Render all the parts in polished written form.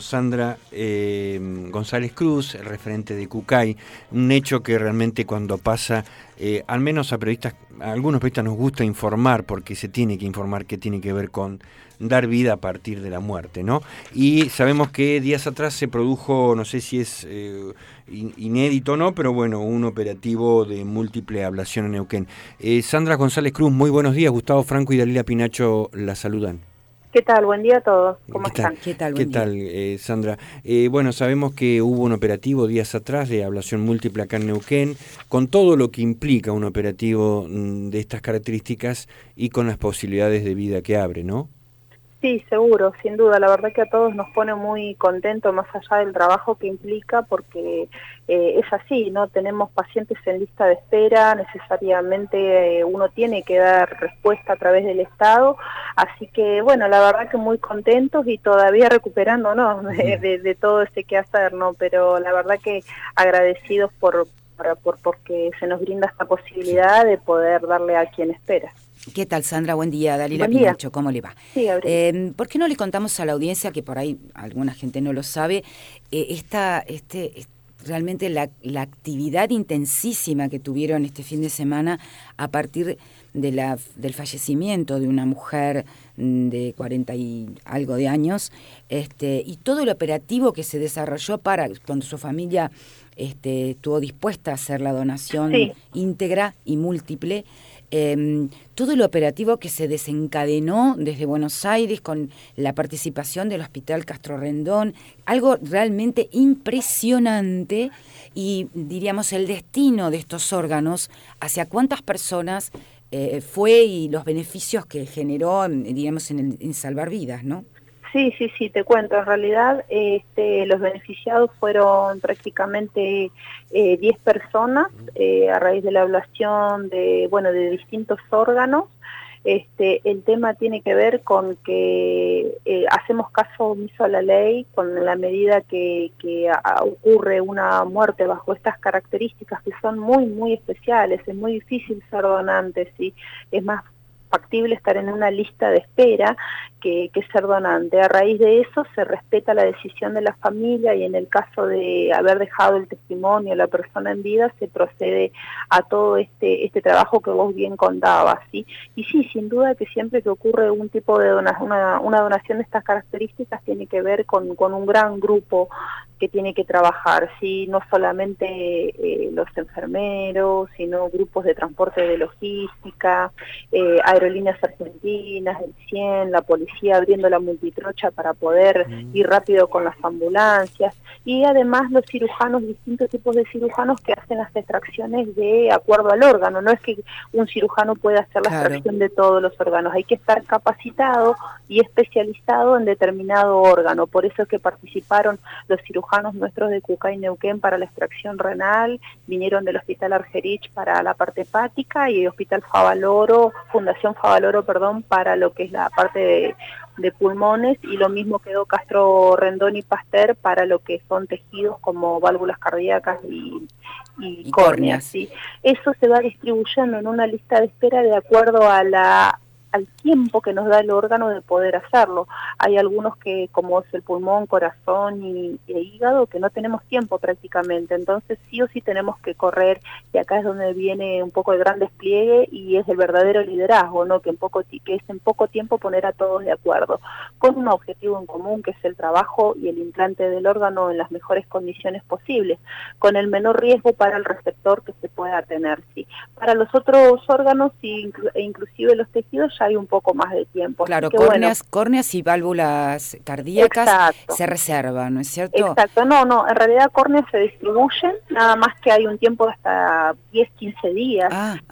Sandra González Cruz, el referente de Cucay, un hecho que realmente cuando pasa, al menos a algunos periodistas nos gusta informar, porque se tiene que informar, que tiene que ver con dar vida a partir de la muerte, ¿no? Y sabemos que días atrás se produjo, no sé si es inédito o no, pero bueno, un operativo de múltiple ablación en Neuquén. Sandra González Cruz, muy buenos días. Gustavo Franco y Dalila Pinacho la saludan. ¿Qué tal? Buen día a todos. ¿Cómo están? ¿Qué tal, Sandra? Bueno, sabemos que hubo un operativo días atrás de ablación múltiple acá en Neuquén, con todo lo que implica un operativo de estas características y con las posibilidades de vida que abre, ¿no? Sí, seguro, sin duda. La verdad que a todos nos pone muy contentos, más allá del trabajo que implica, porque es así, ¿no? Tenemos pacientes en lista de espera, necesariamente uno tiene que dar respuesta a través del Estado, así que, bueno, la verdad que muy contentos y todavía recuperándonos de todo ese quehacer, ¿no? Pero la verdad que agradecidos porque se nos brinda esta posibilidad de poder darle a quien espera. ¿Qué tal, Sandra? Buen día. Dalila Pinacho, ¿cómo le va? Sí, ¿Por qué no le contamos a la audiencia, que por ahí alguna gente no lo sabe, realmente la actividad intensísima que tuvieron este fin de semana a partir de del fallecimiento de una mujer de 40 y algo de años, y todo el operativo que se desarrolló para cuando su familia estuvo dispuesta a hacer la donación íntegra y múltiple? Todo el operativo que se desencadenó desde Buenos Aires con la participación del Hospital Castro Rendón, algo realmente impresionante, y diríamos el destino de estos órganos, hacia cuántas personas fue y los beneficios que generó, diríamos, en salvar vidas, ¿no? Sí, te cuento. En realidad, los beneficiados fueron prácticamente 10 personas a raíz de la ablación de distintos órganos. El tema tiene que ver con que hacemos caso omiso a la ley con la medida que ocurre una muerte bajo estas características que son muy, muy especiales. Es muy difícil ser donante, ¿sí? Es más factible estar en una lista de espera que ser donante. A raíz de eso se respeta la decisión de la familia y en el caso de haber dejado el testimonio la persona en vida se procede a todo este trabajo que vos bien contabas, ¿sí? Y sí, sin duda que siempre que ocurre un tipo de una donación de estas características tiene que ver con un gran grupo que tiene que trabajar, ¿sí? No solamente los enfermeros, sino grupos de transporte de logística, Aerolíneas Argentinas, el CIEN, la policía abriendo la multitrocha para poder ir rápido con las ambulancias, y además los cirujanos, distintos tipos de cirujanos que hacen las extracciones de acuerdo al órgano. No es que un cirujano pueda hacer la extracción de todos los órganos, hay que estar capacitado y especializado en determinado órgano. Por eso es que participaron los cirujanos nuestros de Cucay y Neuquén para la extracción renal, vinieron del Hospital Argerich para la parte hepática y el Hospital Fundación Favaloro, para lo que es la parte de pulmones, y lo mismo quedó Castro Rendón y Pasteur para lo que son tejidos como válvulas cardíacas y córneas, ¿sí? Eso se va distribuyendo en una lista de espera de acuerdo a al tiempo que nos da el órgano de poder hacerlo. Hay algunos que, como es el pulmón, corazón e hígado, que no tenemos tiempo prácticamente, entonces sí o sí tenemos que correr, y acá es donde viene un poco el gran despliegue y es el verdadero liderazgo, ¿no? Que es en poco tiempo poner a todos de acuerdo, con un objetivo en común, que es el trabajo y el implante del órgano en las mejores condiciones posibles, con el menor riesgo para el receptor que se pueda tener, ¿sí? Para los otros órganos e inclusive los tejidos ya hay un poco más de tiempo. Claro, que, córneas y válvulas cardíacas se reservan, ¿no es cierto? Exacto, no, en realidad córneas se distribuyen, nada más que hay un tiempo de hasta 10, 15 días.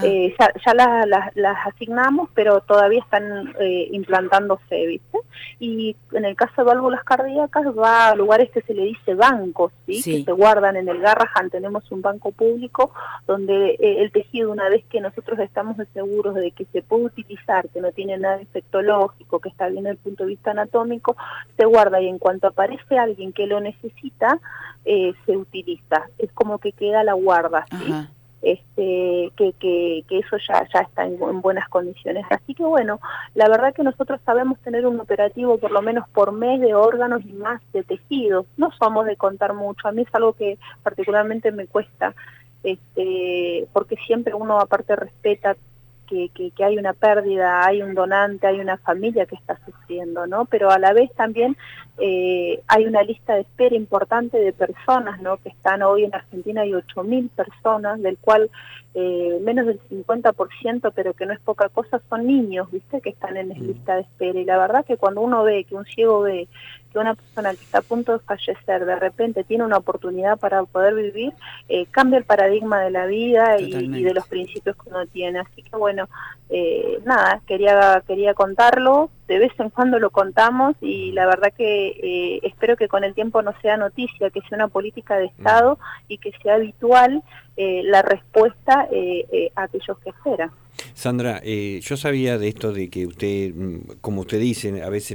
Ya las asignamos, pero todavía están implantándose, ¿viste? Y en el caso de válvulas cardíacas va a lugares que se le dice bancos, ¿sí? Que se guardan en el Garrahan. Tenemos un banco público donde el tejido, una vez que nosotros estamos seguros de que se puede utilizar, que no tiene nada infectológico, que está bien desde el punto de vista anatómico, se guarda, y en cuanto aparece alguien que lo necesita, se utiliza. Es como que queda la guarda, ¿sí? que eso ya está en buenas condiciones. Así que bueno, la verdad que nosotros sabemos tener un operativo por lo menos por mes de órganos y más de tejidos. No somos de contar mucho, a mí es algo que particularmente me cuesta, porque siempre uno aparte respeta que hay una pérdida, hay un donante, hay una familia que está sufriendo, ¿no? Pero a la vez también hay una lista de espera importante de personas, ¿no? Que están hoy en Argentina, hay 8.000 personas, del cual menos del 50%, pero que no es poca cosa, son niños, ¿viste? Que están en esa lista de espera. Y la verdad que cuando uno ve, que un ciego ve, que una persona que está a punto de fallecer de repente tiene una oportunidad para poder vivir, cambia el paradigma de la vida y de los principios que uno tiene. Así que bueno, nada, quería contarlo, de vez en cuando lo contamos y la verdad que espero que con el tiempo no sea noticia, que sea una política de Estado y que sea habitual la respuesta a aquellos que esperan. Sandra, yo sabía de esto de que usted, como usted dice, a veces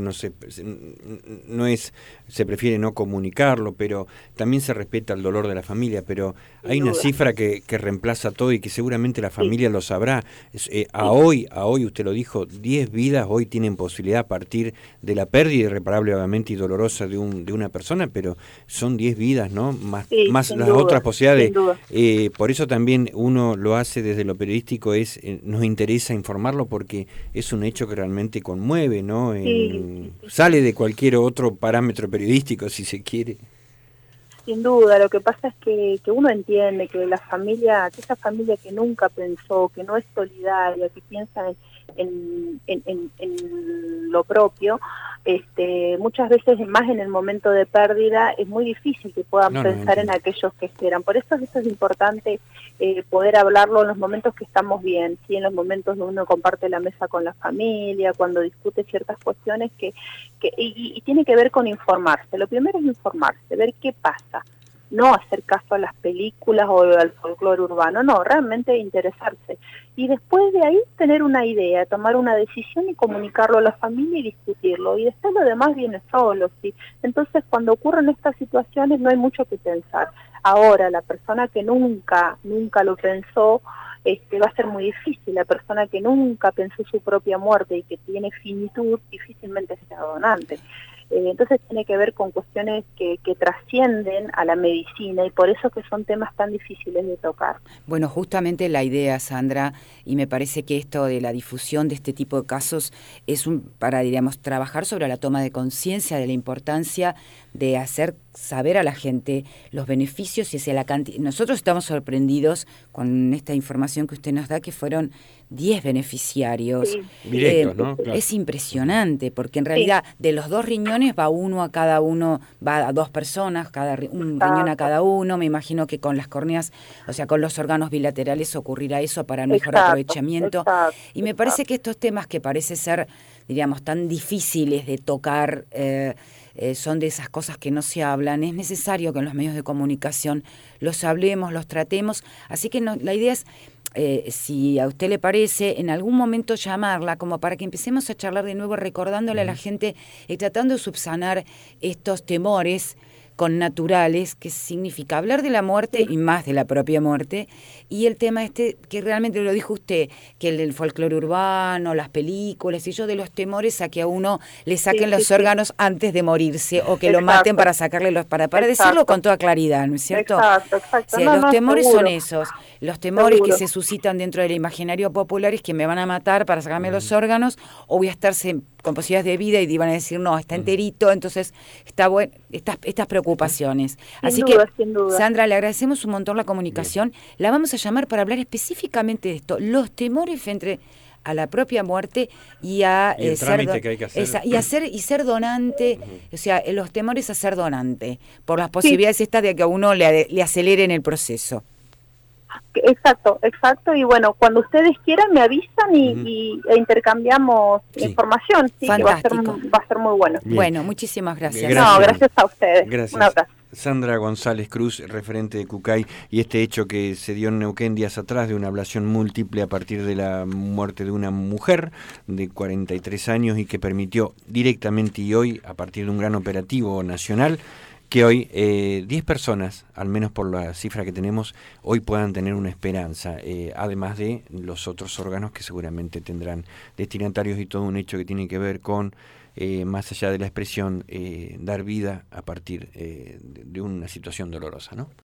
se prefiere no comunicarlo, pero también se respeta el dolor de la familia, pero hay una cifra que reemplaza todo y que seguramente la familia lo sabrá. A hoy, usted lo dijo, 10 vidas hoy tienen posibilidad a partir de la pérdida irreparable, obviamente, y dolorosa de una persona, pero son 10 vidas, ¿no? Más las otras posibilidades. Por eso también uno lo hace desde lo periodístico, nos interesa informarlo porque es un hecho que realmente conmueve, ¿no? Sale de cualquier otro parámetro periodístico, si se quiere. Sin duda, lo que pasa es que uno entiende que esa familia que nunca pensó, que no es solidaria, que piensa en lo propio, muchas veces más en el momento de pérdida es muy difícil que puedan pensar en aquellos que esperan. Por eso es importante poder hablarlo en los momentos que estamos bien, ¿sí? En los momentos donde uno comparte la mesa con la familia, cuando discute ciertas cuestiones y tiene que ver con informarse. Lo primero es informarse, ver qué pasa. No hacer caso a las películas o al folclore urbano, no, realmente interesarse. Y después de ahí tener una idea, tomar una decisión y comunicarlo a la familia y discutirlo. Y después lo demás viene solo, ¿sí? Entonces cuando ocurren estas situaciones no hay mucho que pensar. Ahora, la persona que nunca lo pensó, va a ser muy difícil. La persona que nunca pensó su propia muerte y que tiene finitud, difícilmente sea donante. Entonces tiene que ver con cuestiones que trascienden a la medicina y por eso que son temas tan difíciles de tocar. Bueno, justamente la idea, Sandra, y me parece que esto de la difusión de este tipo de casos es para, diríamos, trabajar sobre la toma de conciencia de la importancia de hacer saber a la gente los beneficios y la cantidad. Nosotros estamos sorprendidos con esta información que usted nos da, que fueron 10 beneficiarios. Sí. Directos, ¿no? Claro. Es impresionante, porque en realidad de los 2 riñones va uno a cada uno, va a 2 personas, un riñón a cada uno. Me imagino que con las córneas, o sea, con los órganos bilaterales ocurrirá eso para el mejor aprovechamiento. Y me parece que estos temas que parece ser, diríamos, tan difíciles de tocar, son de esas cosas que no se hablan. Es necesario que en los medios de comunicación los hablemos, los tratemos. Así que la idea es, si a usted le parece, en algún momento llamarla como para que empecemos a charlar de nuevo, recordándole a la gente y tratando de subsanar estos temores connaturales, que significa hablar de la muerte y más de la propia muerte, y el tema que realmente lo dijo usted, que el del folclore urbano, las películas, y yo de los temores a que a uno le saquen los órganos antes de morirse, o que lo maten para sacarle para decirlo con toda claridad, ¿no es cierto? Exacto. Sí, los temores son esos, los temores que se suscitan dentro del imaginario popular es que me van a matar para sacarme los órganos, o voy a estar con posibilidades de vida y van a decir, no, está enterito, entonces está bueno, estas preocupaciones. Así que, Sandra, le agradecemos un montón la comunicación. La vamos a llamar para hablar específicamente de esto, los temores frente a la propia muerte y a el trámite que hay que hacer. Y ser donante, o sea, los temores a ser donante, por las posibilidades estas de que a uno le aceleren el proceso. Exacto, y bueno, cuando ustedes quieran me avisan e intercambiamos información, que va a ser muy bueno. Bien. Bueno, muchísimas gracias. Gracias a ustedes. Gracias. Un abrazo. Sandra González Cruz, referente de CUCAI, y este hecho que se dio en Neuquén días atrás de una ablación múltiple a partir de la muerte de una mujer de 43 años y que permitió directamente y hoy, a partir de un gran operativo nacional, que hoy 10 personas, al menos por la cifra que tenemos, hoy puedan tener una esperanza, además de los otros órganos que seguramente tendrán destinatarios y todo un hecho que tiene que ver con, más allá de la expresión, dar vida a partir de una situación dolorosa, ¿no?